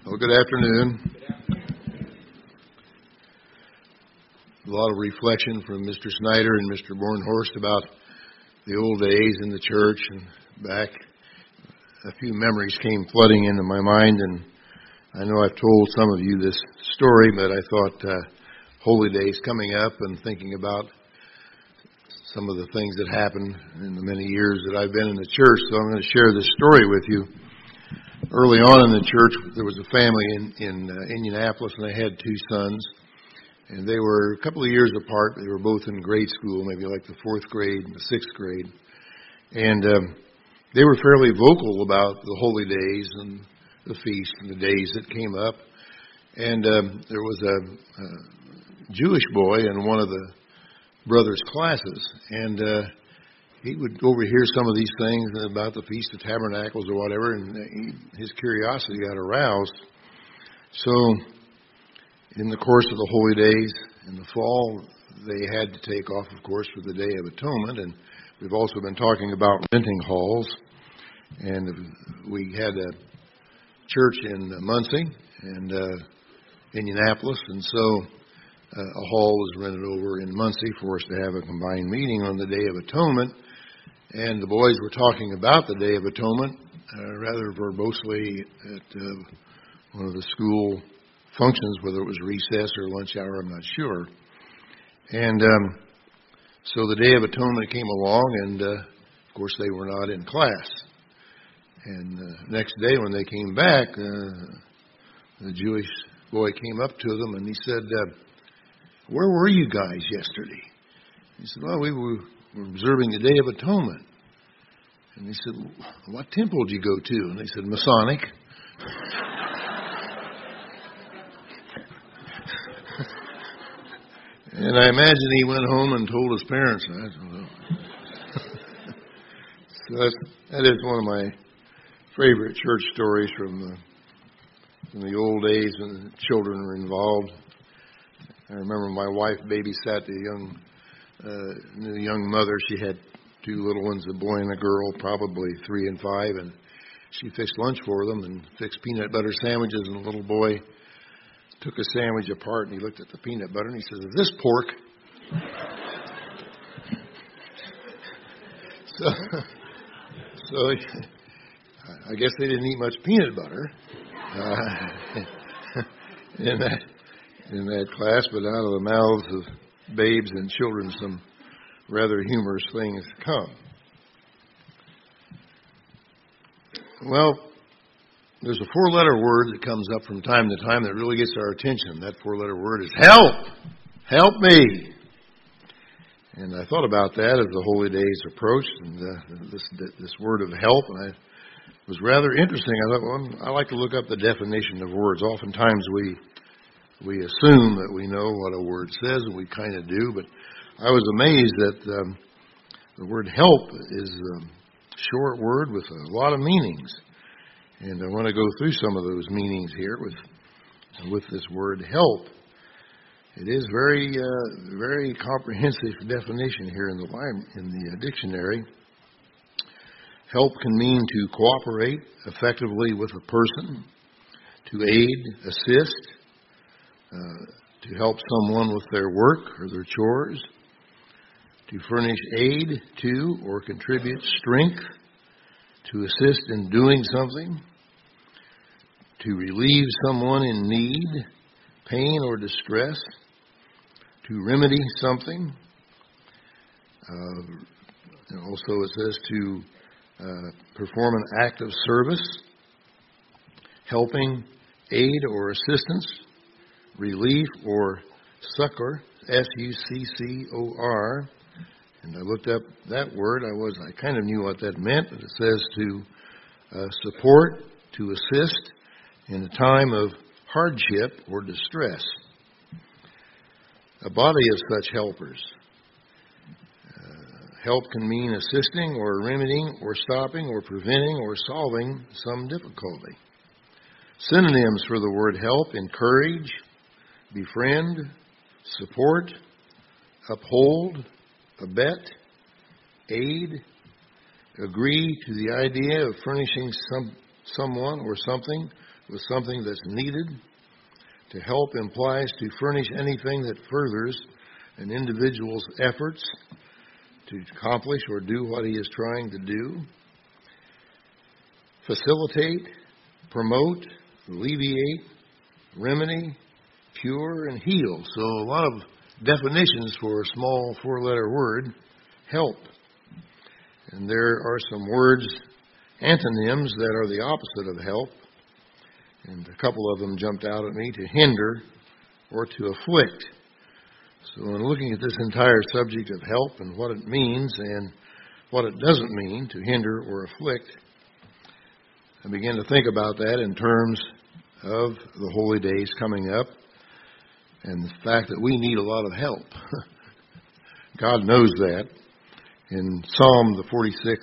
Well, good afternoon. A lot of reflection from Mr. Snyder and Mr. Bornhorst about the old days in the church and back. A few memories came flooding into my mind, and I know I've told some of you this story, but I thought Holy Days coming up and thinking about some of the things that happened in the many years that I've been in the church, so I'm going to share this story with you. Early on in the church, there was a family in Indianapolis, and they had two sons. And they were a couple of years apart. They were both in grade school, maybe like the 4th grade and the 6th grade. And they were fairly vocal about the holy days and the feast and the days that came up. And there was a Jewish boy in one of the brothers' classes. And he would overhear some of these things about the Feast of Tabernacles or whatever, and his curiosity got aroused. So in the course of the holy days in the fall, they had to take off, of course, for the Day of Atonement. And we've also been talking about renting halls. And we had a church in Muncie and Indianapolis, and so a hall was rented over in Muncie for us to have a combined meeting on the Day of Atonement. And the boys were talking about the Day of Atonement rather verbosely at one of the school functions, whether it was recess or lunch hour, I'm not sure. And so the Day of Atonement came along, and of course they were not in class. And next day when they came back, the Jewish boy came up to them and he said, "Where were you guys yesterday?" He said, "Well, we were observing the Day of Atonement." And he said, "What temple did you go to?" And they said, "Masonic." And I imagine he went home and told his parents. I don't know. So that is one of my favorite church stories from the old days when the children were involved. I remember my wife babysat a young mother. She had two little ones, a boy and a girl, probably 3 and 5, and she fixed lunch for them and fixed peanut butter sandwiches, and the little boy took a sandwich apart and he looked at the peanut butter and he says, "Is this pork?" So I guess they didn't eat much peanut butter in that class, but out of the mouths of babes and children some rather humorous things come. Well, there's a 4-letter word that comes up from time to time that really gets our attention. That 4-letter word is help. Help me. And I thought about that as the holy days approached, and this word of help, and it was rather interesting. I thought, well, I like to look up the definition of words. Oftentimes we assume that we know what a word says, and we kind of do, but I was amazed that the word help is a short word with a lot of meanings. And I want to go through some of those meanings here with this word help. It is very comprehensive definition here in the dictionary. Help can mean to cooperate effectively with a person, to aid, assist, to help someone with their work or their chores, to furnish aid to or contribute strength, to assist in doing something, to relieve someone in need, pain, or distress, to remedy something. Also it says to perform an act of service, helping, aid or assistance, relief or succor, S-U-C-C-O-R. And I looked up that word. I kind of knew what that meant, but it says to support, to assist in a time of hardship or distress. A body of such helpers. Help can mean assisting or remedying or stopping or preventing or solving some difficulty. Synonyms for the word help: encourage, befriend, support, uphold, abet, aid, agree to the idea of furnishing someone or something with something that's needed. To help implies to furnish anything that furthers an individual's efforts to accomplish or do what he is trying to do. Facilitate, promote, alleviate, remedy, cure, and heal. So a lot of definitions for a small four-letter word, help. And there are some words, antonyms, that are the opposite of help. And a couple of them jumped out at me: to hinder or to afflict. So in looking at this entire subject of help and what it means and what it doesn't mean, to hinder or afflict, I began to think about that in terms of the holy days coming up and the fact that we need a lot of help. God knows that. In Psalm 46,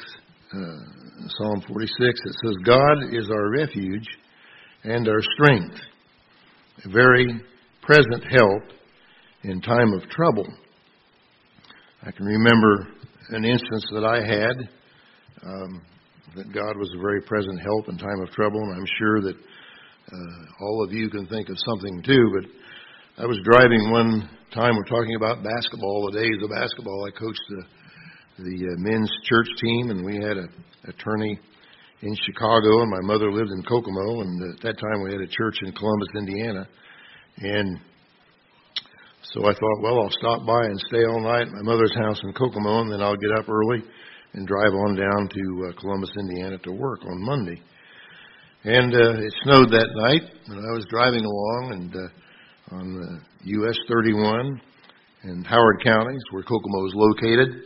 it says, God is our refuge and our strength, a very present help in time of trouble. I can remember an instance that I had, that God was a very present help in time of trouble, and I'm sure that all of you can think of something too. But I was driving one time, we're talking about basketball, the days of basketball. I coached the men's church team, and we had an attorney in Chicago, and my mother lived in Kokomo, and at that time we had a church in Columbus, Indiana. And so I thought, well, I'll stop by and stay all night at my mother's house in Kokomo, and then I'll get up early and drive on down to Columbus, Indiana to work on Monday. And it snowed that night, and I was driving along and on US 31 in Howard County, where Kokomo is located.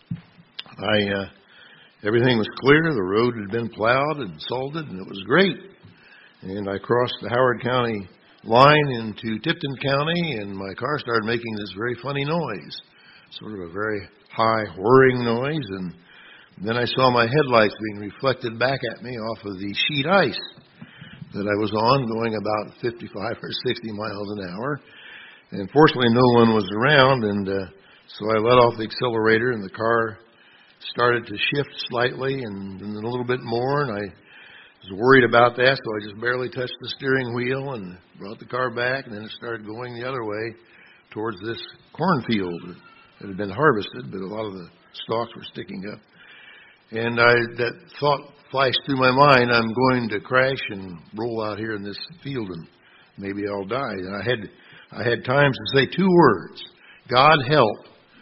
Everything was clear. The road had been plowed and salted, and it was great. And I crossed the Howard County line into Tipton County, and my car started making this very funny noise, sort of a very high whirring noise. And then I saw my headlights being reflected back at me off of the sheet ice that I was on, going about 55 or 60 miles an hour. And fortunately, no one was around, and so I let off the accelerator, and the car started to shift slightly and then a little bit more, and I was worried about that, so I just barely touched the steering wheel and brought the car back, and then it started going the other way towards this cornfield that had been harvested, but a lot of the stalks were sticking up. And that thought flashed through my mind, I'm going to crash and roll out here in this field, and maybe I'll die. And I had times to say two words: God help.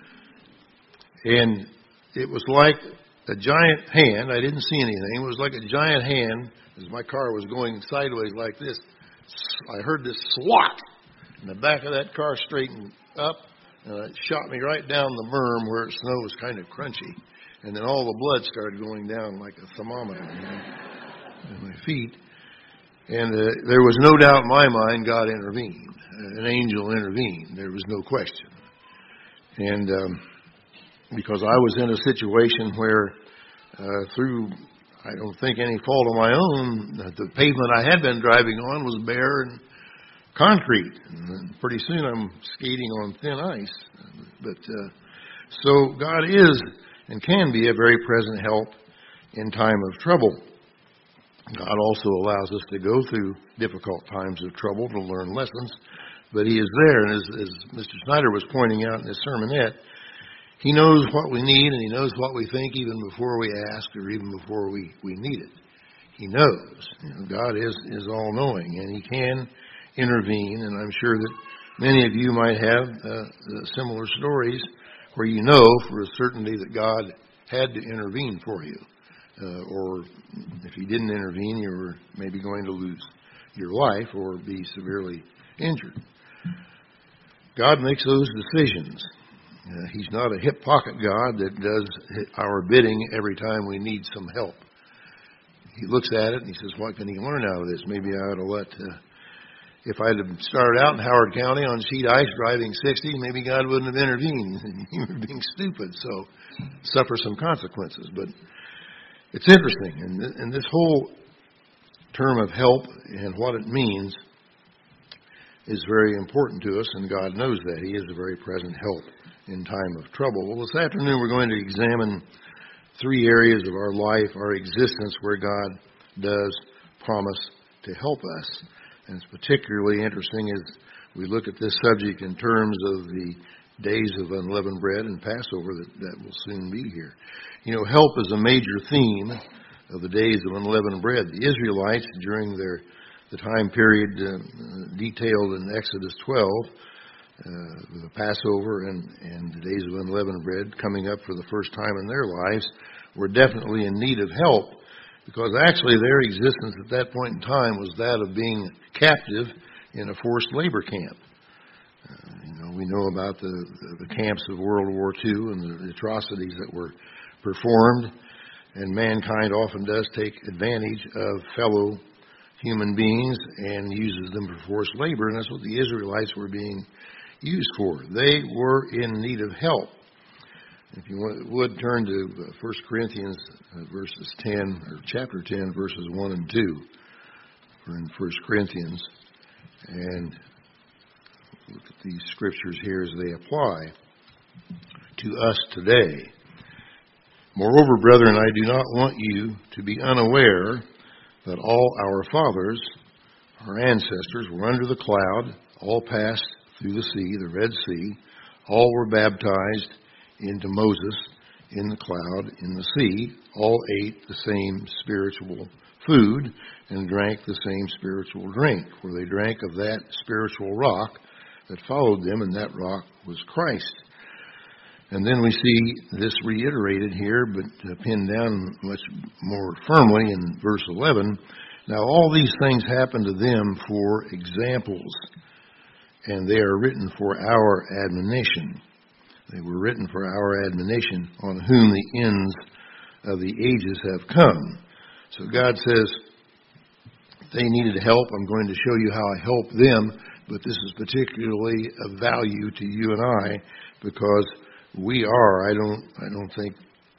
And it was like a giant hand. I didn't see anything. It was like a giant hand as my car was going sideways like this. I heard this slot, and the back of that car straightened up, and it shot me right down the berm where the snow was kind of crunchy. And then all the blood started going down like a thermometer in my feet. And there was no doubt in my mind God intervened. An angel intervened. There was no question. And because I was in a situation where through, I don't think any fault of my own, the pavement I had been driving on was bare and concrete. And pretty soon I'm skating on thin ice. But so God is and can be a very present help in time of trouble. God also allows us to go through difficult times of trouble to learn lessons, but He is there. And as Mr. Snyder was pointing out in his sermonette, He knows what we need, and He knows what we think even before we ask or even before we need it. He knows. God is all-knowing, and He can intervene, and I'm sure that many of you might have similar stories where you know for a certainty that God had to intervene for you. Or if He didn't intervene, you were maybe going to lose your life or be severely injured. God makes those decisions. He's not a hip pocket God that does our bidding every time we need some help. He looks at it and He says, what can He learn out of this? Maybe I ought to let... if I'd have started out in Howard County on sheet ice driving 60, maybe God wouldn't have intervened. You were being stupid, so suffer some consequences. But it's interesting, and this whole term of help and what it means is very important to us, and God knows that. He is a very present help in time of trouble. Well, this afternoon we're going to examine three areas of our life, our existence, where God does promise to help us. And it's particularly interesting as we look at this subject in terms of the days of unleavened bread and Passover that will soon be here. You know, help is a major theme of the days of unleavened bread. The Israelites, during the time period detailed in Exodus 12, the Passover and the days of unleavened bread coming up for the first time in their lives, were definitely in need of help, because actually their existence at that point in time was that of being captive in a forced labor camp. We know about the camps of World War II and the atrocities that were performed, and mankind often does take advantage of fellow human beings and uses them for forced labor, and that's what the Israelites were being used for. They were in need of help. If you would turn to 1 Corinthians verses 10, or chapter 10, verses 1 and 2. We're in 1 Corinthians, and look at these scriptures here as they apply to us today. Moreover, brethren, I do not want you to be unaware that all our fathers, our ancestors, were under the cloud, all passed through the sea, the Red Sea, all were baptized into Moses in the cloud, in the sea, all ate the same spiritual food and drank the same spiritual drink, for they drank of that spiritual rock that followed them, and that rock was Christ. And then we see this reiterated here, but pinned down much more firmly in verse 11. Now all these things happened to them for examples, and they are written for our admonition. They were written for our admonition, on whom the ends of the ages have come. So God says, they needed help. I'm going to show you how I help them, but this is particularly of value to you and I, because we are, I don't think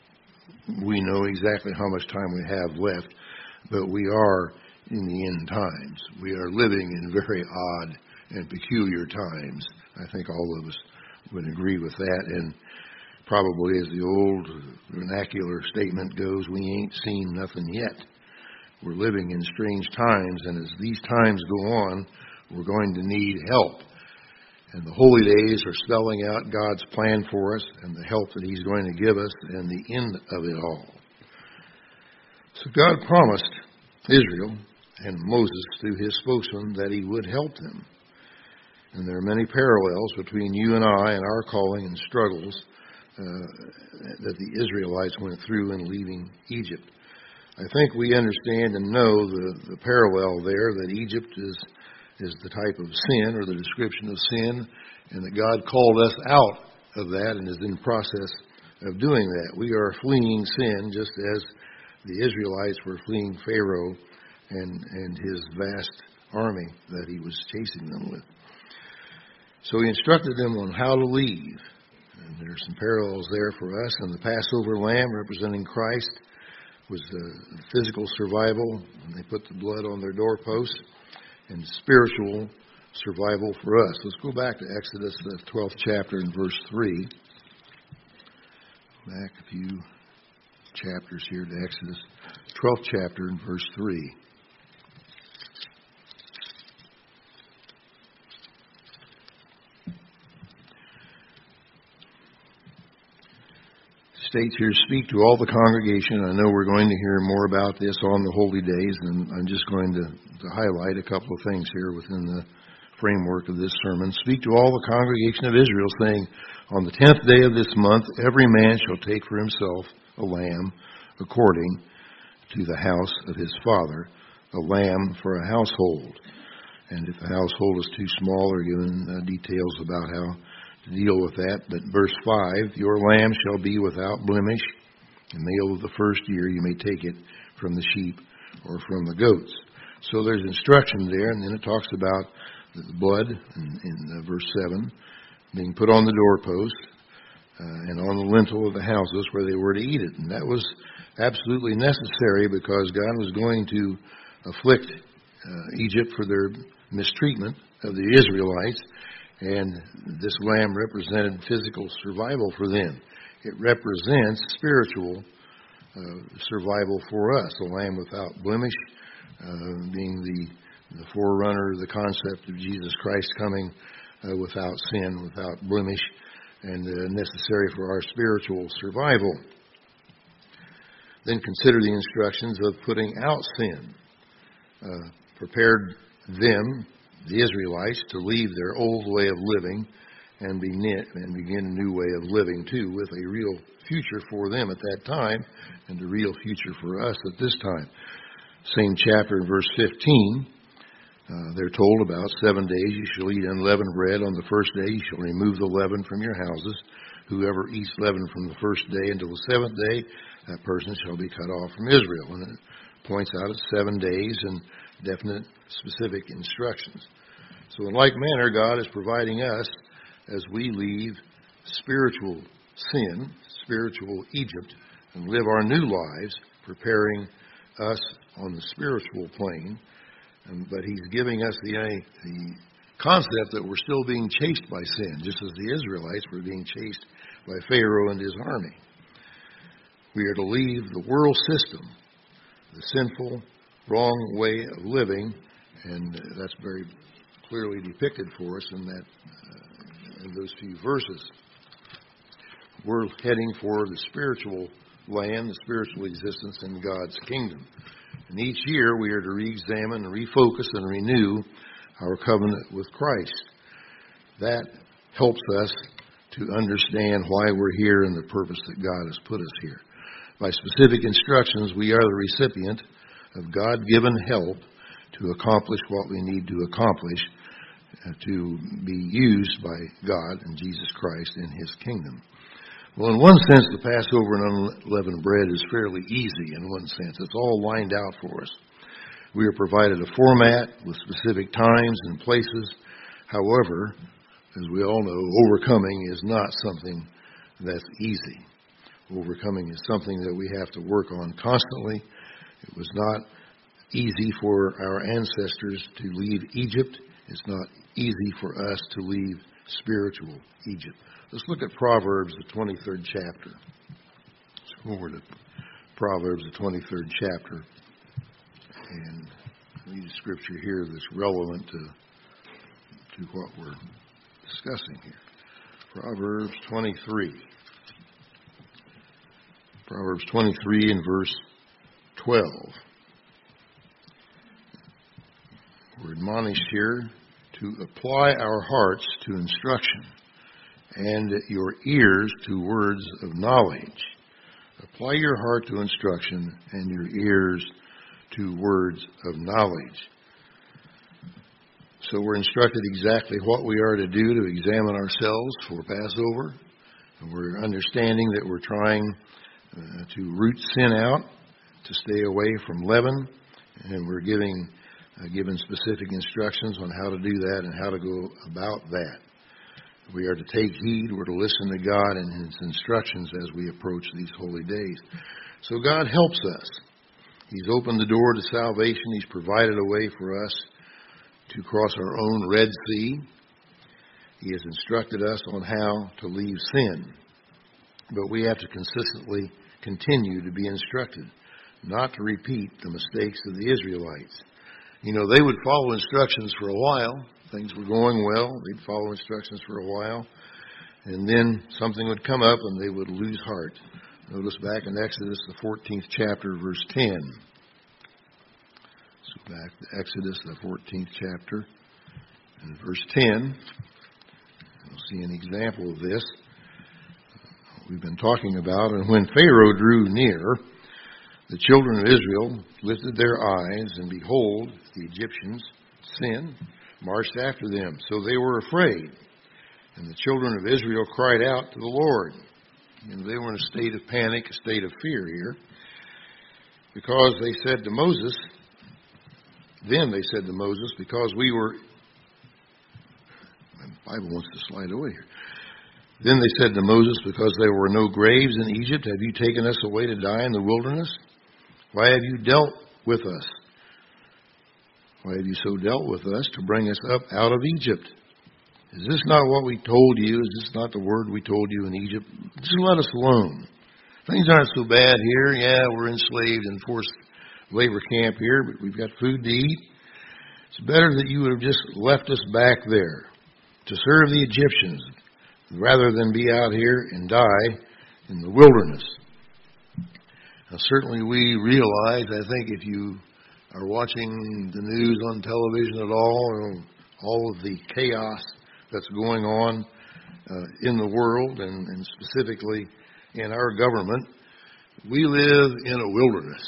we know exactly how much time we have left, but we are in the end times. We are living in very odd and peculiar times. I think all of us would agree with that, and probably as the old vernacular statement goes, we ain't seen nothing yet. We're living in strange times, and as these times go on, we're going to need help. And the holy days are spelling out God's plan for us and the help that He's going to give us and the end of it all. So God promised Israel and Moses through his spokesman that He would help them. And there are many parallels between you and I and our calling and struggles that the Israelites went through in leaving Egypt. I think we understand and know the parallel there, that Egypt is the type of sin, or the description of sin, and that God called us out of that and is in the process of doing that. We are fleeing sin just as the Israelites were fleeing Pharaoh and his vast army that he was chasing them with. So He instructed them on how to leave. And there are some parallels there for us. And the Passover lamb representing Christ was physical survival, and they put the blood on their doorposts, and spiritual survival for us. Let's go back to Exodus, the 12th chapter, and verse 3. Back a few chapters here to Exodus, 12th chapter, and verse 3. States here, speak to all the congregation. I know we're going to hear more about this on the holy days, and I'm just going to highlight a couple of things here within the framework of this sermon. Speak to all the congregation of Israel, saying, on the 10th day of this month, every man shall take for himself a lamb according to the house of his father, a lamb for a household. And if the household is too small, are given details about how to deal with that. But verse 5, your lamb shall be without blemish, a male of the first year. You may take it from the sheep or from the goats. So there's instruction there, and then it talks about the blood in verse 7 being put on the doorpost and on the lintel of the houses where they were to eat it. And that was absolutely necessary, because God was going to afflict Egypt for their mistreatment of the Israelites. And this lamb represented physical survival for them. It represents spiritual survival for us. A lamb without blemish, being the forerunner of the concept of Jesus Christ coming without sin, without blemish, and necessary for our spiritual survival. Then consider the instructions of putting out sin. Prepared them, the Israelites, to leave their old way of living and begin a new way of living too, with a real future for them at that time and a real future for us at this time. Same chapter in verse 15, they're told about 7 days you shall eat unleavened bread. On the first day you shall remove the leaven from your houses. Whoever eats leaven from the first day until the seventh day, that person shall be cut off from Israel. And it points out it's 7 days and definite specific instructions. So in like manner, God is providing us as we leave spiritual sin, spiritual Egypt, and live our new lives, preparing us on the spiritual plane. But He's giving us the concept that we're still being chased by sin, just as the Israelites were being chased by Pharaoh and his army. We are to leave the world system, the sinful, wrong way of living, and that's very clearly depicted for us in those few verses. We're heading for the spiritual land, the spiritual existence in God's kingdom. And each year we are to re-examine, refocus, and renew our covenant with Christ. That helps us to understand why we're here and the purpose that God has put us here. By specific instructions, we are the recipient of God-given help to accomplish what we need to accomplish, to be used by God and Jesus Christ in His kingdom. Well, in one sense, the Passover and unleavened bread is fairly easy in one sense. It's all lined out for us. We are provided a format with specific times and places. However, as we all know, overcoming is not something that's easy. Overcoming is something that we have to work on constantly. It was not easy for our ancestors to leave Egypt. It's not easy for us to leave spiritual Egypt. Let's look at Proverbs, the 23rd chapter. Let's go over to Proverbs, the 23rd chapter, and read a scripture here that's relevant to what we're discussing here. Proverbs 23. Proverbs 23 and verse 12. We're admonished here to apply our hearts to instruction and your ears to words of knowledge. Apply your heart to instruction and your ears to words of knowledge. So we're instructed exactly what we are to do to examine ourselves for Passover. And we're understanding that we're trying to root sin out, to stay away from leaven, and we're given specific instructions on how to do that and how to go about that. We are to take heed. We're to listen to God and His instructions as we approach these holy days. So God helps us. He's opened the door to salvation. He's provided a way for us to cross our own Red Sea. He has instructed us on how to leave sin. But we have to consistently continue to be instructed, not to repeat the mistakes of the Israelites. You know, they would follow instructions for a while. Things were going well. They'd follow instructions for a while. And then something would come up and they would lose heart. Notice back in Exodus, the 14th chapter, verse 10. So back to Exodus, the 14th chapter, and verse 10. We'll see an example of this we've been talking about. And when Pharaoh drew near, the children of Israel lifted their eyes, and behold, the Egyptians, sin, marched after them. So they were afraid. And the children of Israel cried out to the Lord. And they were in a state of panic, a state of fear here. Because they said to Moses, because we were... My Bible wants to slide away here. Then they said to Moses, because there were no graves in Egypt, have you taken us away to die in the wilderness? Why have you dealt with us? Why have you so dealt with us to bring us up out of Egypt? Is this not what we told you? Is this not the word we told you in Egypt? Just let us alone. Things aren't so bad here. Yeah, we're enslaved and forced labor camp here, but we've got food to eat. It's better that you would have just left us back there to serve the Egyptians rather than be out here and die in the wilderness. Now, certainly we realize, I think if you are watching the news on television at all of the chaos that's going on in the world and specifically in our government, we live in a wilderness.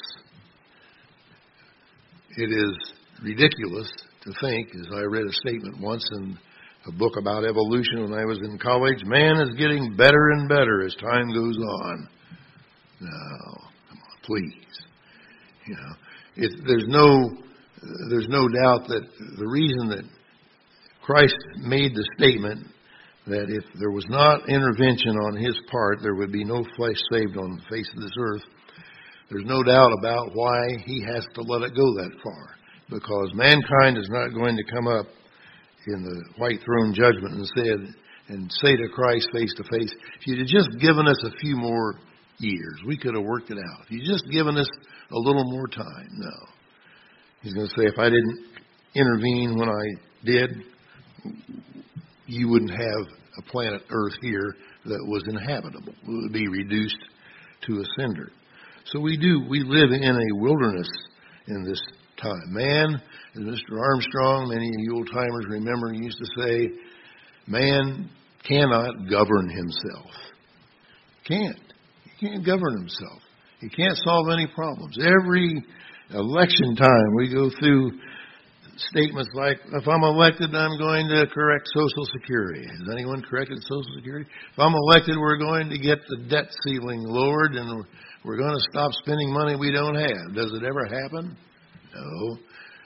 It is ridiculous to think, as I read a statement once in a book about evolution when I was in college, man is getting better and better as time goes on. No, come on, please. You know, there's no doubt that the reason that Christ made the statement that if there was not intervention on his part, there would be no flesh saved on the face of this earth. There's no doubt about why he has to let it go that far. Because mankind is not going to come up in the white throne judgment and say to Christ face to face, if you'd have just given us a few more years, we could have worked it out. If you'd just given us a little more time. No. He's going to say, if I didn't intervene when I did, you wouldn't have a planet Earth here that was inhabitable. It would be reduced to a cinder. So we live in a wilderness in this time. Man, as Mr. Armstrong, many of you old timers remember, used to say, man cannot govern himself. He can't govern himself. He can't solve any problems. Every election time we go through statements like, if I'm elected, I'm going to correct Social Security. Has anyone corrected Social Security? If I'm elected, we're going to get the debt ceiling lowered and we're going to stop spending money we don't have. Does it ever happen? No.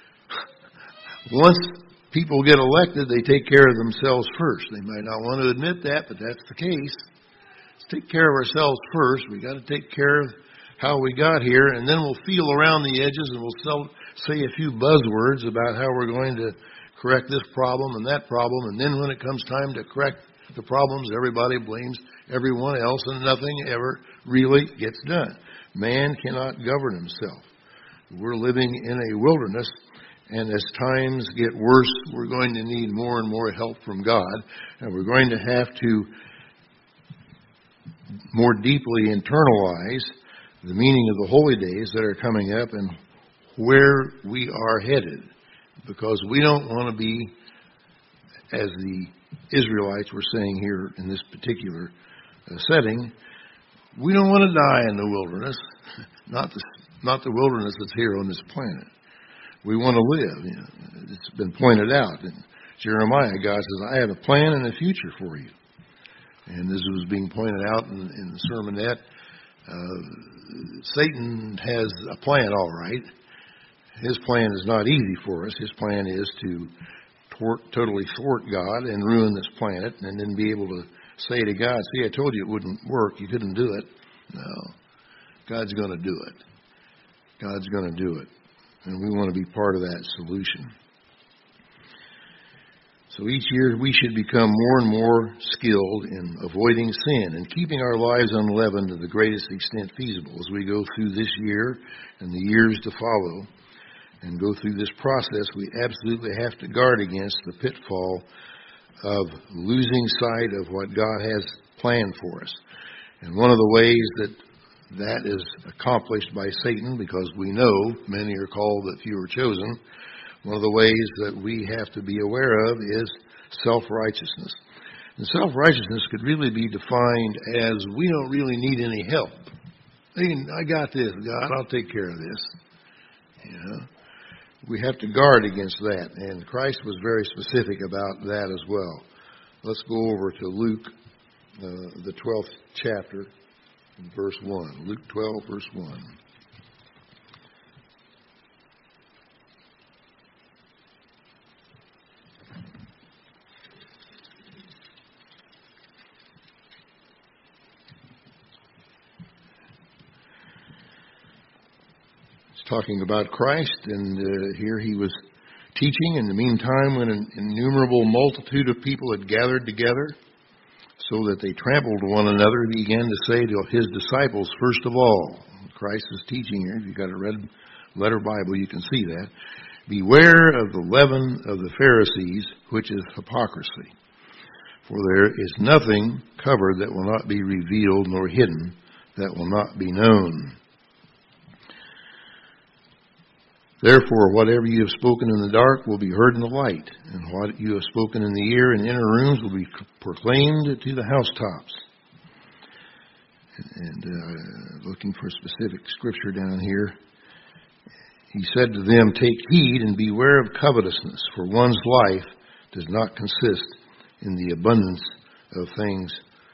Once people get elected, they take care of themselves first. They might not want to admit that, but that's the case. Let's take care of ourselves first. We've got to take care of how we got here, and then we'll feel around the edges and we'll say a few buzzwords about how we're going to correct this problem and that problem, and then when it comes time to correct the problems, everybody blames everyone else and nothing ever really gets done. Man cannot govern himself. We're living in a wilderness, and as times get worse, we're going to need more and more help from God, and we're going to have to more deeply internalize the meaning of the holy days that are coming up and where we are headed, because we don't want to be, as the Israelites were saying here in this particular setting, we don't want to die in the wilderness, not the wilderness that's here on this planet. We want to live. You know, it's been pointed out in Jeremiah. God says, I have a plan and a future for you. And this was being pointed out in the sermonette. Satan has a plan, all right. His plan is not easy for us. His plan is to totally thwart God and ruin this planet and then be able to say to God, see, I told you it wouldn't work. You couldn't do it. No. God's going to do it. God's going to do it. And we want to be part of that solution. So each year we should become more and more skilled in avoiding sin and keeping our lives unleavened to the greatest extent feasible as we go through this year and the years to follow and go through this process. We absolutely have to guard against the pitfall of losing sight of what God has planned for us. And one of the ways that is accomplished by Satan, because we know many are called but few are chosen, one of the ways that we have to be aware of is self-righteousness. And self-righteousness could really be defined as we don't really need any help. I got this, God, I'll take care of this. You know, we have to guard against that, and Christ was very specific about that as well. Let's go over to Luke, the 12th chapter, verse 1. Luke 12, verse 1. Talking about Christ, and here he was teaching. In the meantime, when an innumerable multitude of people had gathered together, so that they trampled one another, he began to say to his disciples, first of all, Christ is teaching here, if you've got a red letter Bible, you can see that. Beware of the leaven of the Pharisees, which is hypocrisy. For there is nothing covered that will not be revealed, nor hidden that will not be known. Therefore, whatever you have spoken in the dark will be heard in the light, and what you have spoken in the ear in inner rooms will be proclaimed to the housetops. And looking for specific scripture down here, he said to them, "Take heed and beware of covetousness, for one's life does not consist in the abundance of things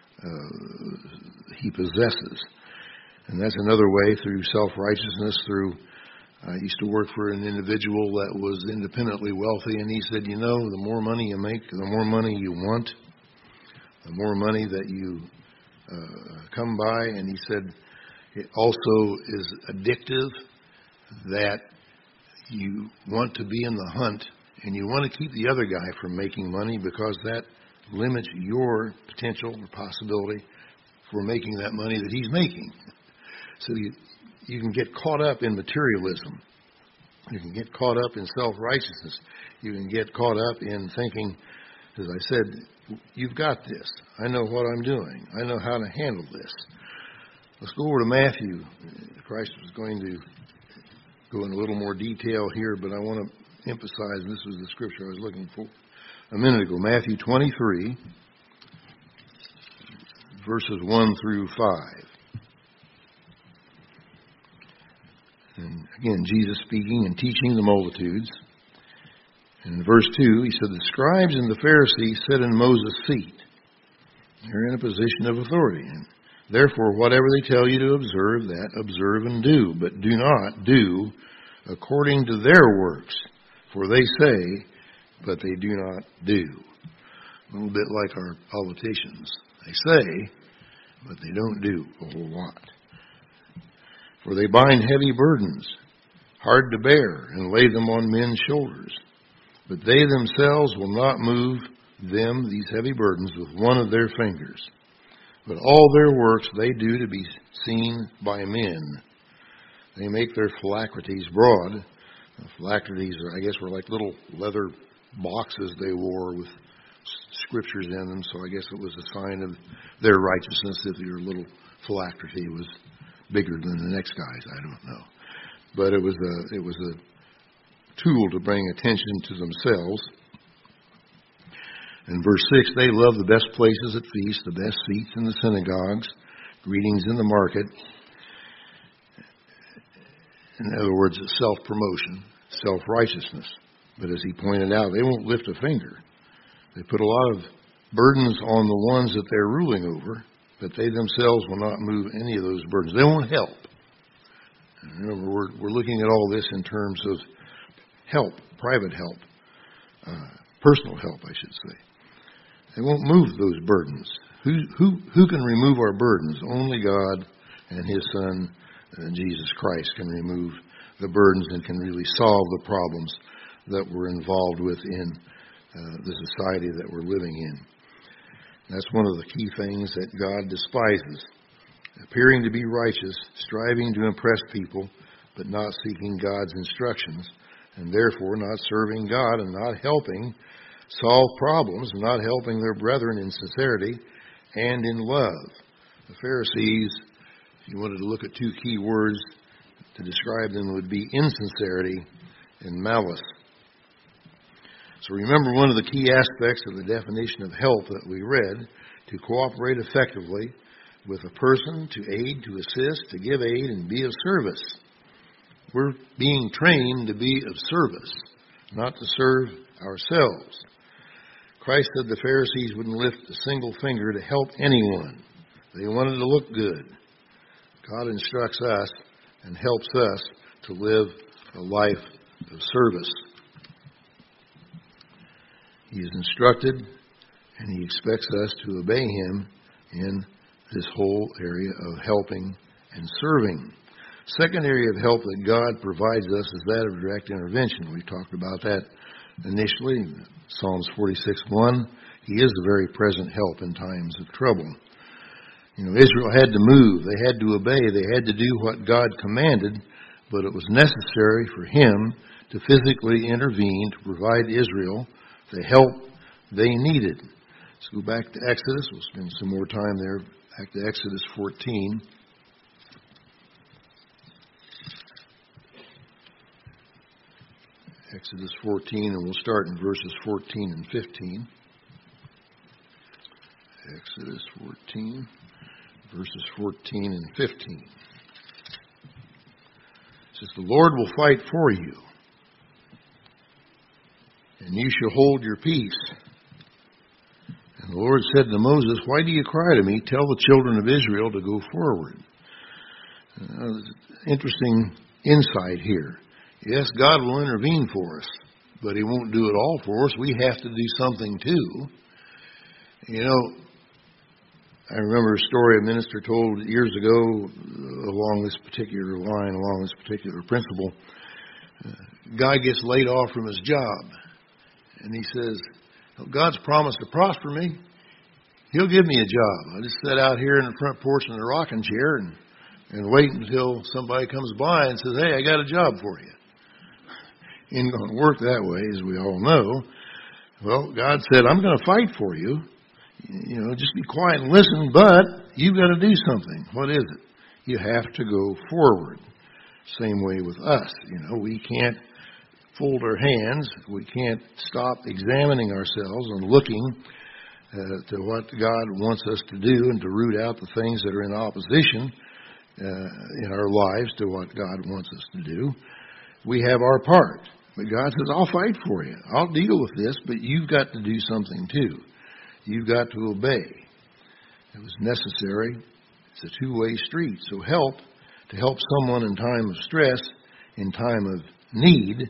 he possesses." And that's another way, through self-righteousness, I used to work for an individual that was independently wealthy, and he said, the more money you make, the more money you want, the more money that you come by. And he said, it also is addictive, that you want to be in the hunt, and you want to keep the other guy from making money, because that limits your potential or possibility for making that money that he's making. So you can get caught up in materialism. You can get caught up in self-righteousness. You can get caught up in thinking, as I said, you've got this. I know what I'm doing. I know how to handle this. Let's go over to Matthew. Christ was going to go in a little more detail here, but I want to emphasize, and this was the scripture I was looking for a minute ago, Matthew 23, verses 1 through 5. And again, Jesus speaking and teaching the multitudes. And in verse 2, he said, "The scribes and the Pharisees sit in Moses' seat." They're in a position of authority. And therefore, whatever they tell you to observe, that observe and do. But do not do according to their works. For they say, but they do not do. A little bit like our politicians. They say, but they don't do a whole lot. For they bind heavy burdens, hard to bear, and lay them on men's shoulders. But they themselves will not move them, these heavy burdens, with one of their fingers. But all their works they do to be seen by men. They make their phylacteries broad. Phylacteries, I guess, were like little leather boxes they wore with scriptures in them. So I guess it was a sign of their righteousness if your little phylactery was bigger than the next guy's. I don't know. But it was a tool to bring attention to themselves. In verse 6, they love the best places at feasts, the best seats in the synagogues, greetings in the market. In other words, self-promotion, self-righteousness. But as he pointed out, they won't lift a finger. They put a lot of burdens on the ones that they're ruling over, but they themselves will not move any of those burdens. They won't help. And remember, we're looking at all this in terms of help, private help, personal help, I should say. They won't move those burdens. Who can remove our burdens? Only God and His Son, Jesus Christ, can remove the burdens and can really solve the problems that we're involved with in the society that we're living in. That's one of the key things that God despises. Appearing to be righteous, striving to impress people, but not seeking God's instructions, and therefore not serving God and not helping solve problems, not helping their brethren in sincerity and in love. The Pharisees, if you wanted to look at two key words to describe them, would be insincerity and malice. So remember, one of the key aspects of the definition of help that we read, to cooperate effectively with a person, to aid, to assist, to give aid, and be of service. We're being trained to be of service, not to serve ourselves. Christ said the Pharisees wouldn't lift a single finger to help anyone. They wanted to look good. God instructs us and helps us to live a life of service. He is instructed, and He expects us to obey Him in this whole area of helping and serving. Second area of help that God provides us is that of direct intervention. We talked about that initially. Psalms 46:1. He is the very present help in times of trouble. Israel had to move. They had to obey. They had to do what God commanded, but it was necessary for him to physically intervene to provide Israel the help they needed. Let's go back to Exodus. We'll spend some more time there. Back to Exodus 14. Exodus 14, and we'll start in verses 14 and 15. Exodus 14, verses 14 and 15. It says, "The Lord will fight for you, and you shall hold your peace. And the Lord said to Moses, Why do you cry to me? Tell the children of Israel to go forward." Interesting insight here. Yes, God will intervene for us, but He won't do it all for us. We have to do something too. You know, I remember a story a minister told years ago along this particular line, along this particular principle. A guy gets laid off from his job, and he says, God's promised to prosper me. He'll give me a job. I just sit out here in the front porch in the rocking chair and wait until somebody comes by and says, hey, I got a job for you. Ain't going to work that way, as we all know. Well, God said, I'm going to fight for you. You know, just be quiet and listen, but you've got to do something. What is it? You have to go forward. Same way with us. You know, we can't fold our hands. We can't stop examining ourselves and looking to what God wants us to do and to root out the things that are in opposition in our lives to what God wants us to do. We have our part. But God says, I'll fight for you. I'll deal with this, but you've got to do something too. You've got to obey. It was necessary. It's a two-way street. So to help someone in time of stress, in time of need,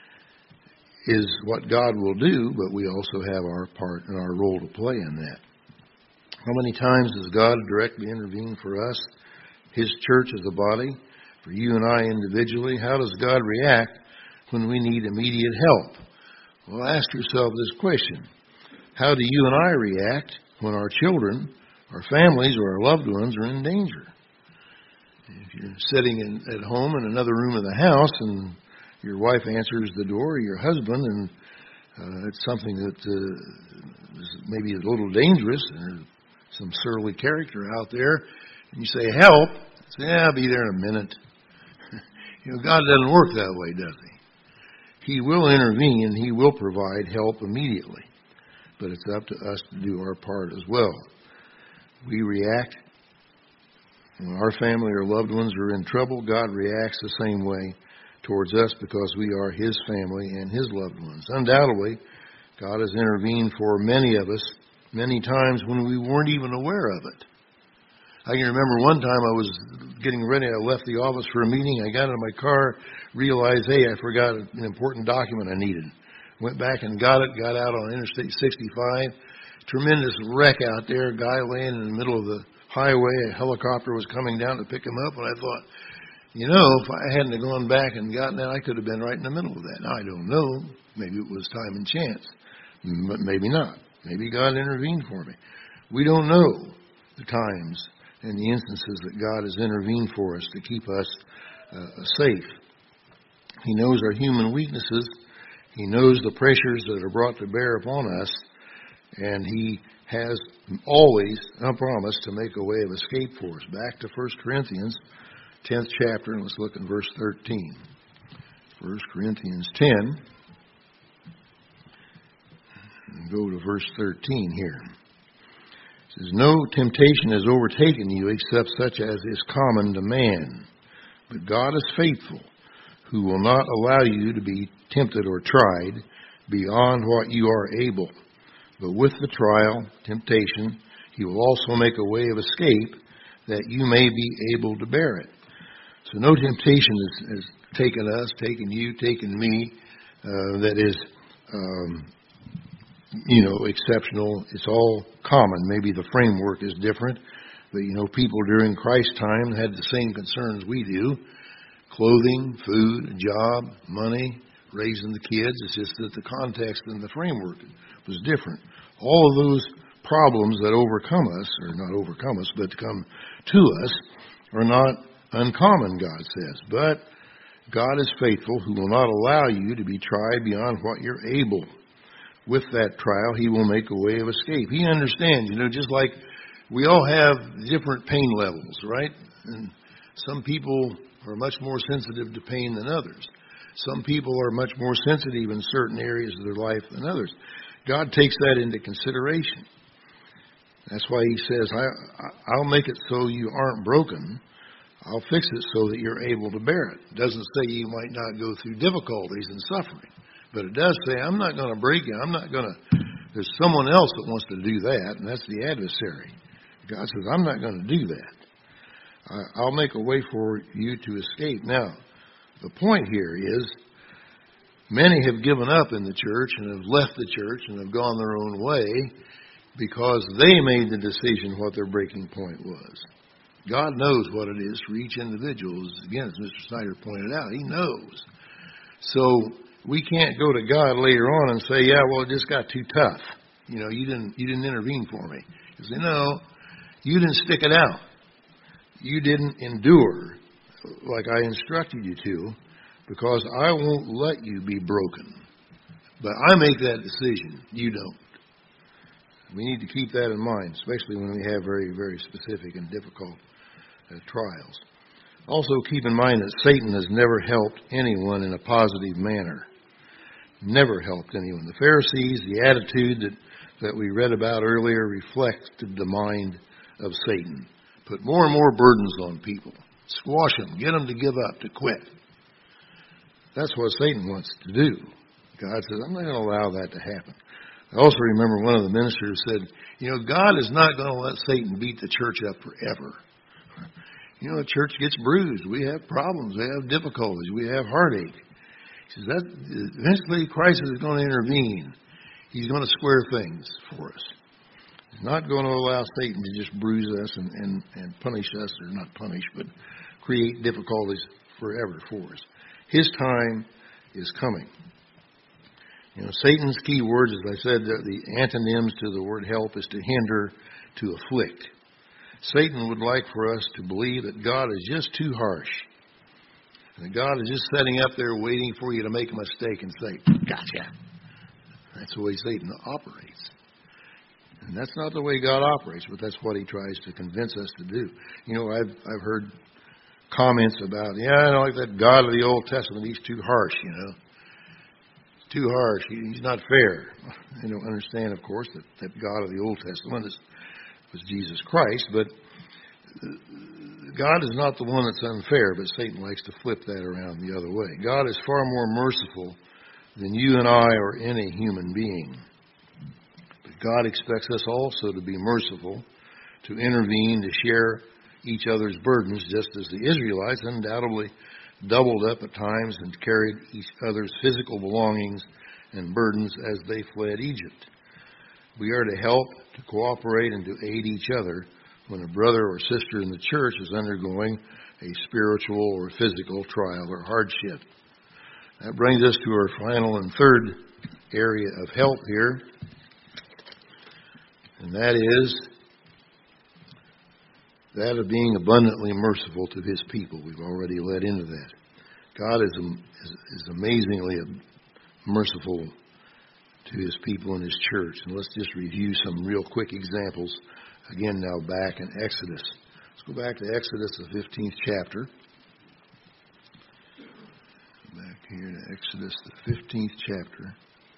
is what God will do, but we also have our part and our role to play in that. How many times does God directly intervene for us, His church as a body, for you and I individually? How does God react when we need immediate help? Well, ask yourself this question. How do you and I react when our children, our families, or our loved ones are in danger? If you're sitting at home in another room of the house and your wife answers the door, or your husband, and it's something that is maybe a little dangerous, and there's some surly character out there, and you say, help, say, yeah, I'll be there in a minute. You know, God doesn't work that way, does He? He will intervene and He will provide help immediately. But it's up to us to do our part as well. We react. When our family or loved ones are in trouble, God reacts the same way towards us because we are His family and His loved ones. Undoubtedly, God has intervened for many of us many times when we weren't even aware of it. I can remember one time I was getting ready. I left the office for a meeting. I got in my car, realized, hey, I forgot an important document I needed. Went back and got it, got out on Interstate 65. Tremendous wreck out there. A guy laying in the middle of the highway. A helicopter was coming down to pick him up. And I thought, you know, if I hadn't have gone back and gotten that, I could have been right in the middle of that. Now, I don't know. Maybe it was time and chance. But maybe not. Maybe God intervened for me. We don't know the times and the instances that God has intervened for us to keep us safe. He knows our human weaknesses. He knows the pressures that are brought to bear upon us. And He has always a promise to make a way of escape for us. Back to 1 Corinthians, 10th chapter, and let's look at verse 13. 1 Corinthians 10. And go to verse 13 here. It says, no temptation has overtaken you except such as is common to man. But God is faithful, who will not allow you to be tempted or tried beyond what you are able. But with the trial, temptation, He will also make a way of escape that you may be able to bear it. So no temptation has taken us, taken you, taken me, that is exceptional. It's all common. Maybe the framework is different, but people during Christ's time had the same concerns we do: clothing, food, job, money, raising the kids. It's just that the context and the framework was different. All of those problems that overcome us, or not overcome us, but come to us, are not uncommon, God says. But God is faithful, who will not allow you to be tried beyond what you're able. With that trial, He will make a way of escape. He understands, just like we all have different pain levels, right? And some people are much more sensitive to pain than others. Some people are much more sensitive in certain areas of their life than others. God takes that into consideration. That's why He says, I'll make it so you aren't broken. I'll fix it so that you're able to bear it. It doesn't say you might not go through difficulties and suffering. But it does say, I'm not going to break you. There's someone else that wants to do that, and that's the adversary. God says, I'm not going to do that. I'll make a way for you to escape. Now, the point here is, many have given up in the church and have left the church and have gone their own way because they made the decision what their breaking point was. God knows what it is for each individual. Again, as Mr. Snyder pointed out, He knows. So we can't go to God later on and say, yeah, well, it just got too tough. You didn't intervene for me. He said, no, you didn't stick it out. You didn't endure like I instructed you to, because I won't let you be broken. But I make that decision. You don't. We need to keep that in mind, especially when we have very, very specific and difficult trials. Also, keep in mind that Satan has never helped anyone in a positive manner. Never helped anyone. The Pharisees, the attitude that we read about earlier, reflected the mind of Satan. Put more and more burdens on people. Squash them. Get them to give up, to quit. That's what Satan wants to do. God says, I'm not going to allow that to happen. I also remember one of the ministers said, God is not going to let Satan beat the church up forever. The church gets bruised. We have problems. We have difficulties. We have heartache. He says, that eventually Christ is going to intervene. He's going to square things for us. He's not going to allow Satan to just bruise us and punish us, or not punish, but create difficulties forever for us. His time is coming. Satan's key words, as I said, the antonyms to the word help is to hinder, to afflict. Satan would like for us to believe that God is just too harsh. And that God is just sitting up there waiting for you to make a mistake and say, gotcha. That's the way Satan operates. And that's not the way God operates, but that's what he tries to convince us to do. I've heard comments about, I don't like that God of the Old Testament. He's too harsh, He's too harsh. He's not fair. I don't understand, of course, that God of the Old Testament was Jesus Christ, but God is not the one that's unfair, but Satan likes to flip that around the other way. God is far more merciful than you and I or any human being. But God expects us also to be merciful, to intervene, to share each other's burdens, just as the Israelites undoubtedly doubled up at times and carried each other's physical belongings and burdens as they fled Egypt. We are to help, to cooperate, and to aid each other when a brother or sister in the church is undergoing a spiritual or physical trial or hardship. That brings us to our final and third area of help here, and that is that of being abundantly merciful to His people. We've already led into that. God is amazingly merciful to His people in His church. And let's just review some real quick examples. Again, now back in Exodus. Let's go back to Exodus, the 15th chapter. Back here to Exodus, the 15th chapter.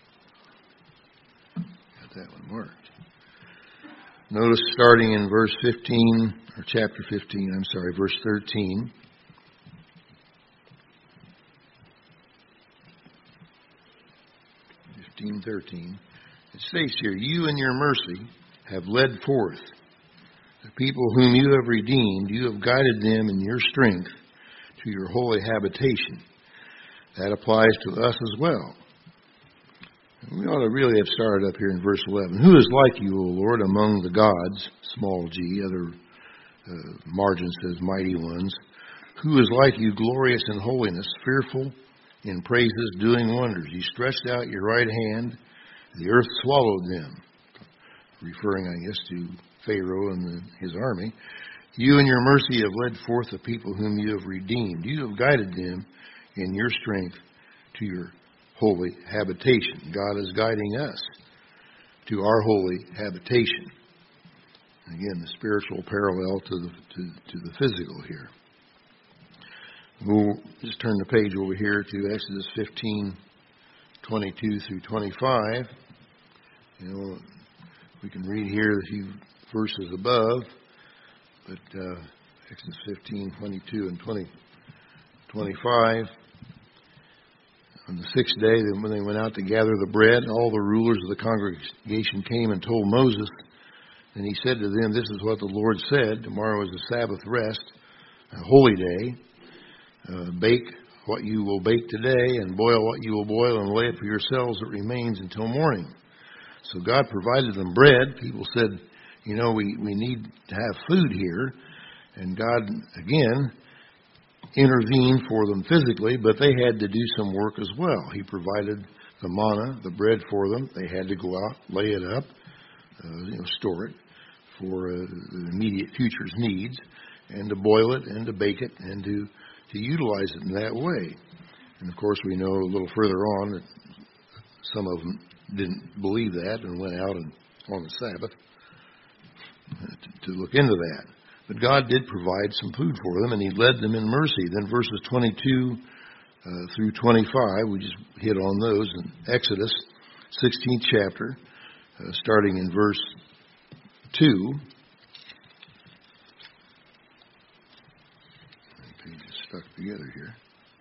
Got that one marked. Notice starting in verse 15, or chapter 15, verse 13. It states here, you in your mercy have led forth the people whom you have redeemed. You have guided them in your strength to your holy habitation. That applies to us as well. We ought to really have started up here in verse 11. Who is like you, O Lord, among the gods, small g, other margin says mighty ones. Who is like you, glorious in holiness, fearful in praises, doing wonders. You stretched out your right hand, the earth swallowed them. Referring, I guess, to Pharaoh and his army. You in your mercy have led forth the people whom you have redeemed. You have guided them in your strength to your holy habitation. God is guiding us to our holy habitation. Again, the spiritual parallel to the physical here. We'll just turn the page over here to Exodus 15:22 through 25. We can read here a few verses above, but Exodus 15:22 and 25. On the sixth day, when they went out to gather the bread, all the rulers of the congregation came and told Moses. And he said to them, "This is what the Lord said. Tomorrow is a Sabbath rest, a holy day. Bake what you will bake today, and boil what you will boil, and lay it for yourselves that remains until morning." So God provided them bread. People said, we need to have food here. And God, again, intervened for them physically, but they had to do some work as well. He provided the manna, the bread for them. They had to go out, lay it up, store it for the immediate future's needs, and to boil it, and to bake it, and to utilize it in that way. And of course, we know a little further on that some of them didn't believe that and went out on the Sabbath to look into that. But God did provide some food for them, and He led them in mercy. Then verses 22 through 25, we just hit on those in Exodus, 16th chapter, starting in verse 2. The page is stuck together here.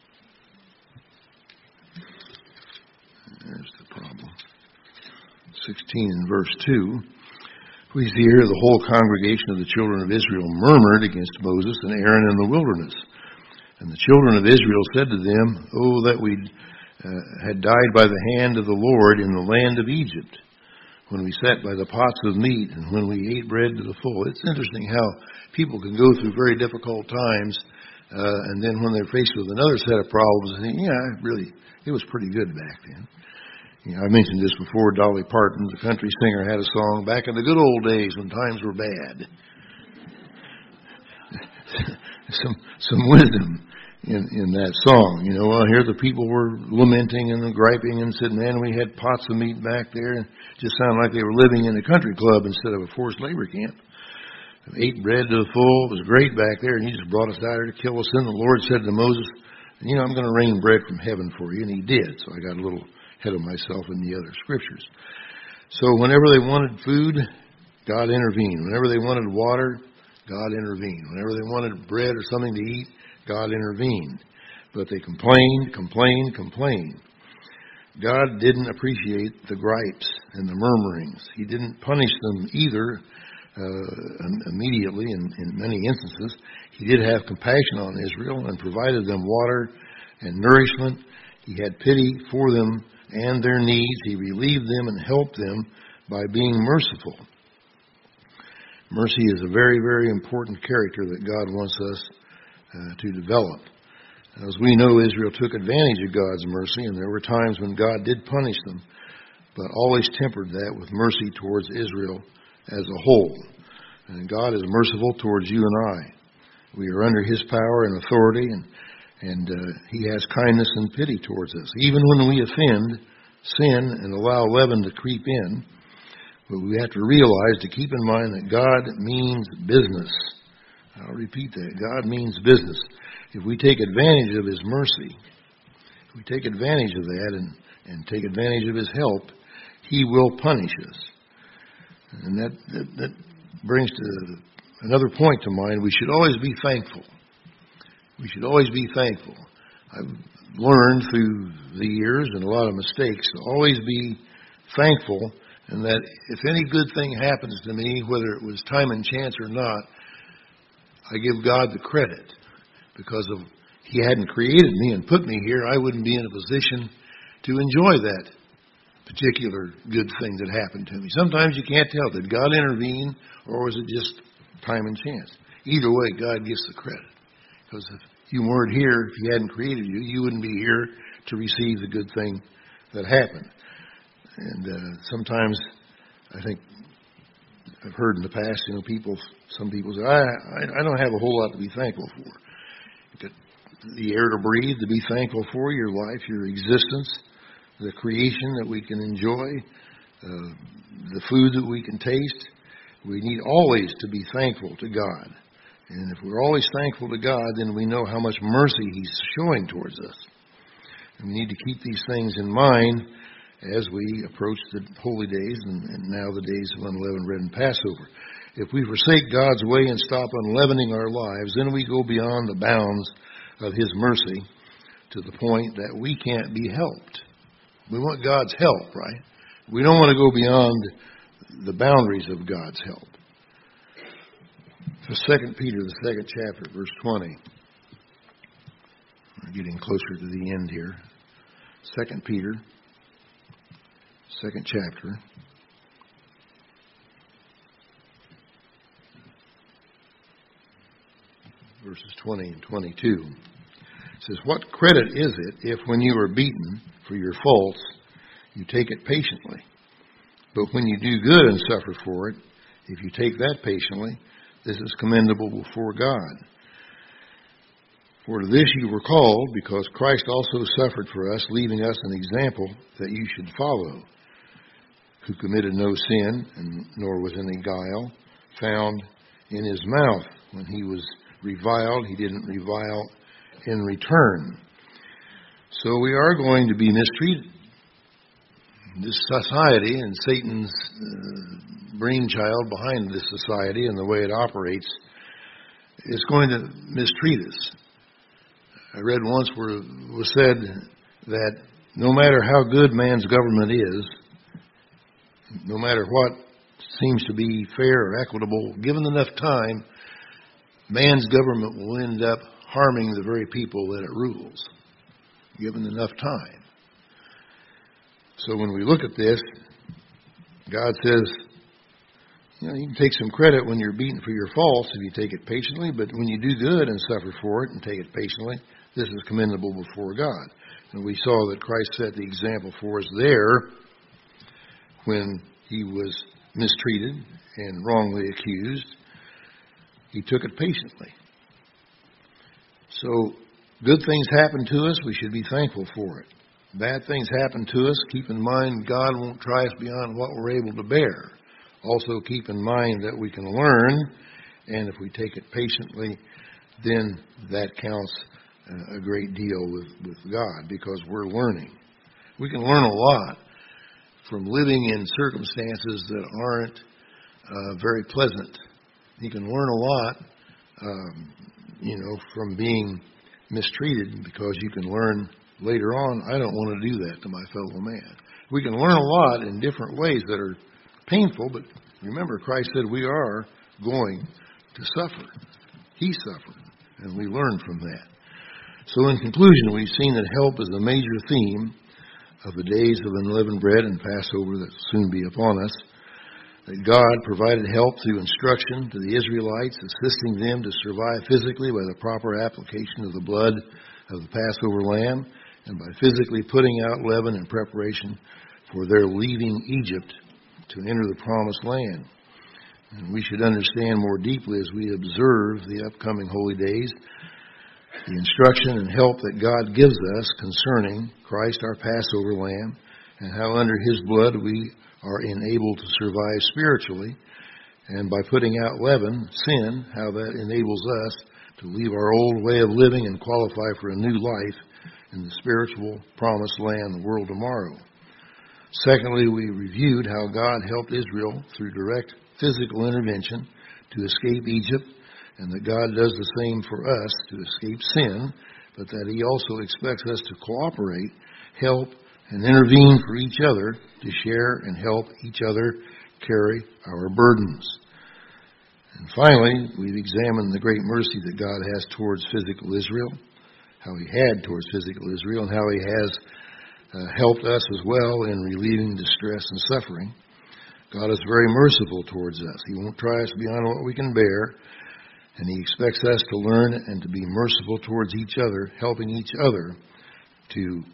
There's the problem. 16 and verse 2. We see here the whole congregation of the children of Israel murmured against Moses and Aaron in the wilderness. And the children of Israel said to them, "Oh, that we had died by the hand of the Lord in the land of Egypt, when we sat by the pots of meat and when we ate bread to the full." It's interesting how people can go through very difficult times, and then when they're faced with another set of problems, they think, it was pretty good back then. I mentioned this before. Dolly Parton, the country singer, had a song, "Back in the good old days when times were bad." some wisdom in that song. Here the people were lamenting and griping and said, "Man, we had pots of meat back there." And it just sounded like they were living in a country club instead of a forced labor camp. We ate bread to the full. It was great back there, and He just brought us out here to kill us. Then the Lord said to Moses, "I'm going to rain bread from heaven for you." And He did. So I got a little ahead of myself in the other scriptures. So whenever they wanted food, God intervened. Whenever they wanted water, God intervened. Whenever they wanted bread or something to eat, God intervened. But they complained. God didn't appreciate the gripes and the murmurings. He didn't punish them either immediately in many instances. He did have compassion on Israel and provided them water and nourishment. He had pity for them and their needs. He relieved them and helped them by being merciful. Mercy is a very, very important character that God wants us to develop. As we know, Israel took advantage of God's mercy, and there were times when God did punish them, but always tempered that with mercy towards Israel as a whole. And God is merciful towards you and I. We are under His power and authority, and He has kindness and pity towards us. Even when we offend, sin, and allow leaven to creep in, but we have to realize, to keep in mind, that God means business. I'll repeat that. God means business. If we take advantage of His mercy, if we take advantage of that and take advantage of His help, He will punish us. And that brings to another point to mind. We should always be thankful. We should always be thankful. I've learned through the years and a lot of mistakes to always be thankful, and that if any good thing happens to me, whether it was time and chance or not, I give God the credit, because if He hadn't created me and put me here, I wouldn't be in a position to enjoy that particular good thing that happened to me. Sometimes you can't tell. Did God intervene, or was it just time and chance? Either way, God gets the credit. Because if you weren't here, if He hadn't created you, you wouldn't be here to receive the good thing that happened. And sometimes, I think I've heard in the past, some people say, I don't have a whole lot to be thankful for. the air to breathe, to be thankful for your life, your existence, the creation that we can enjoy, the food that we can taste. We need always to be thankful to God. And if we're always thankful to God, then we know how much mercy He's showing towards us. And we need to keep these things in mind as we approach the holy days and now the days of unleavened bread and Passover. If we forsake God's way and stop unleavening our lives, then we go beyond the bounds of His mercy to the point that we can't be helped. We want God's help, right? We don't want to go beyond the boundaries of God's help. So 2 Peter, the 2nd chapter, verse 20. We're getting closer to the end here. 2 Peter, 2nd chapter. Verses 20 and 22. It says, "What credit is it if when you are beaten for your faults, you take it patiently? But when you do good and suffer for it, if you take that patiently, this is commendable before God. For to this you were called, because Christ also suffered for us, leaving us an example that you should follow, who committed no sin, and nor was any guile found in his mouth. When he was reviled, he didn't revile in return." So we are going to be mistreated. This society and Satan's brainchild behind this society and the way it operates is going to mistreat us. I read once where it was said that no matter how good man's government is, no matter what seems to be fair or equitable, given enough time, man's government will end up harming the very people that it rules, given enough time. So when we look at this, God says, you can take some credit when you're beaten for your faults if you take it patiently, but when you do good and suffer for it and take it patiently, this is commendable before God. And we saw that Christ set the example for us there when he was mistreated and wrongly accused. He took it patiently. So good things happen to us, we should be thankful for it. Bad things happen to us, keep in mind God won't try us beyond what we're able to bear. Also keep in mind that we can learn, and if we take it patiently, then that counts a great deal with God, because we're learning. We can learn a lot from living in circumstances that aren't very pleasant. You can learn a lot, from being mistreated, because you can learn later on, I don't want to do that to my fellow man. We can learn a lot in different ways that are painful, but remember, Christ said we are going to suffer. He suffered, and we learn from that. So in conclusion, we've seen that help is a major theme of the days of unleavened bread and Passover that will soon be upon us. That God provided help through instruction to the Israelites, assisting them to survive physically by the proper application of the blood of the Passover lamb, and by physically putting out leaven in preparation for their leaving Egypt to enter the promised land. And we should understand more deeply as we observe the upcoming holy days the instruction and help that God gives us concerning Christ, our Passover lamb, and how under his blood we are enabled to survive spiritually, and by putting out leaven, sin, how that enables us to leave our old way of living and qualify for a new life in the spiritual promised land, the world tomorrow. Secondly, we reviewed how God helped Israel through direct physical intervention to escape Egypt, and that God does the same for us to escape sin, but that he also expects us to cooperate, help, and intervene for each other to share and help each other carry our burdens. And finally, we've examined the great mercy that God has towards physical Israel, how he had towards physical Israel, and how he has helped us as well in relieving distress and suffering. God is very merciful towards us. He won't try us beyond what we can bear, and he expects us to learn and to be merciful towards each other, helping each other to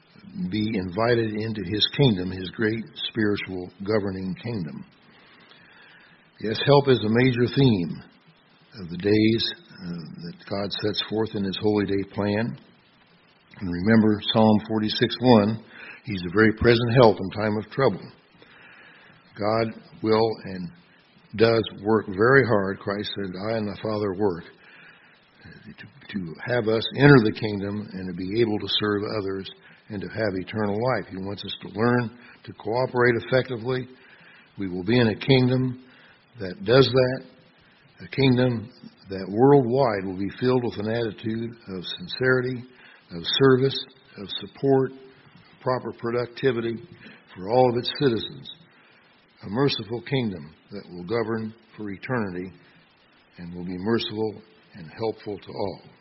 be invited into his kingdom, his great spiritual governing kingdom. Yes, help is a major theme of the days that God sets forth in His holy day plan. And remember Psalm 46:1, He's a very present help in time of trouble. God will and does work very hard. Christ said, I and the Father work to have us enter the kingdom and to be able to serve others and to have eternal life. He wants us to learn to cooperate effectively. We will be in a kingdom that does that, a kingdom that worldwide will be filled with an attitude of sincerity, of service, of support, proper productivity for all of its citizens. A merciful kingdom that will govern for eternity and will be merciful and helpful to all.